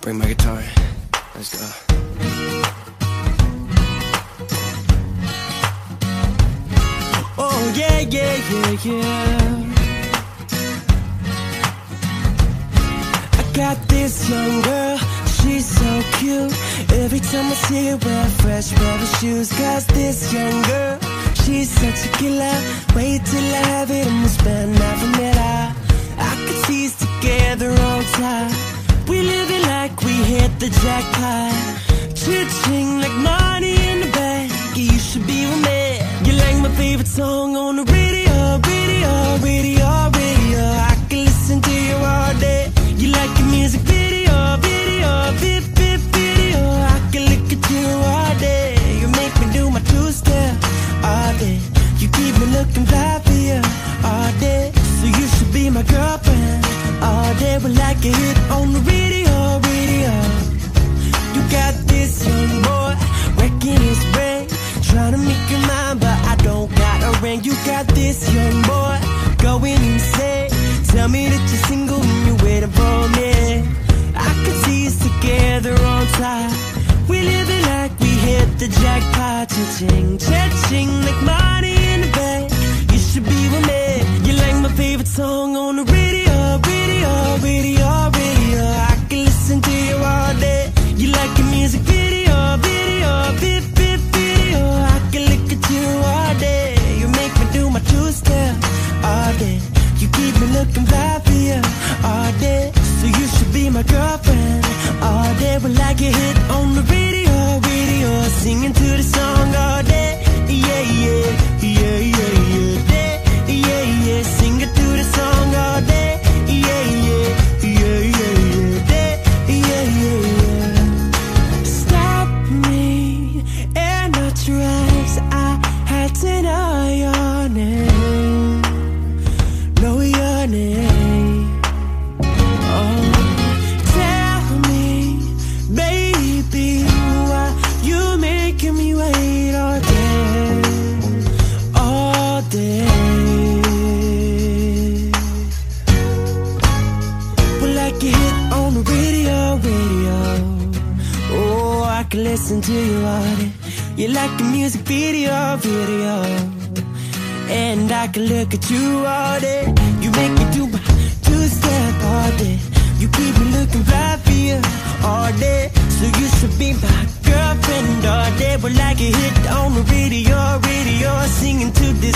Bring my guitar in. Let's go. Oh yeah, yeah, yeah, yeah. I got this young girl, she's so cute. Every time I see her wear a fresh pair of shoes. Cause this young girl, she's such a killer. Wait till I have it and we'll spend half a minute. I could see us together all time. We live it like we hit the jackpot. Chit-ching like money in the bank. You should be with me. You like my favorite song on the radio, radio, radio, radio. I can listen to you all day. You like your music video, video, video. I can look at you all day. You make me do my two-step all day. You keep me looking fly for you all day. So you should be my girlfriend all day. We're like a hit on the radio, radio. You got this young boy wrecking his brain, trying to make your mind, but I don't got a ring. You got this young boy going insane. Tell me that you're single and you're waiting for me. I could see us together on time. We live it like we hit the jackpot. Cha-ching, cha-ching, like money in the bank. You should be with me. You like my favorite song on the radio, radio, radio, radio. I can listen to you all day. You like your music video, video, video. I can look at you all day. You make me do my two-step all day. You keep me looking fly for you all day. So you should be my girlfriend all day. We're like a hit on the radio, radio. Singing to the song all day. Yeah, yeah, yeah, yeah, yeah. Yeah, yeah, sing it to the song all day. Yeah, yeah, yeah, yeah, yeah. Yeah, yeah, yeah. Stop me and I tries. I had to know your name. Know your name. Oh, tell me, baby, why you making me wait all day, all day. Well, like a hit on the radio, radio. Oh, I can listen to you all day. You like the music video, video. And I can look at you all day. You make me do my two-step all day. You keep me looking fly for you all day. So you should be my girlfriend all day. We're like a hit on the radio, radio. Singing to this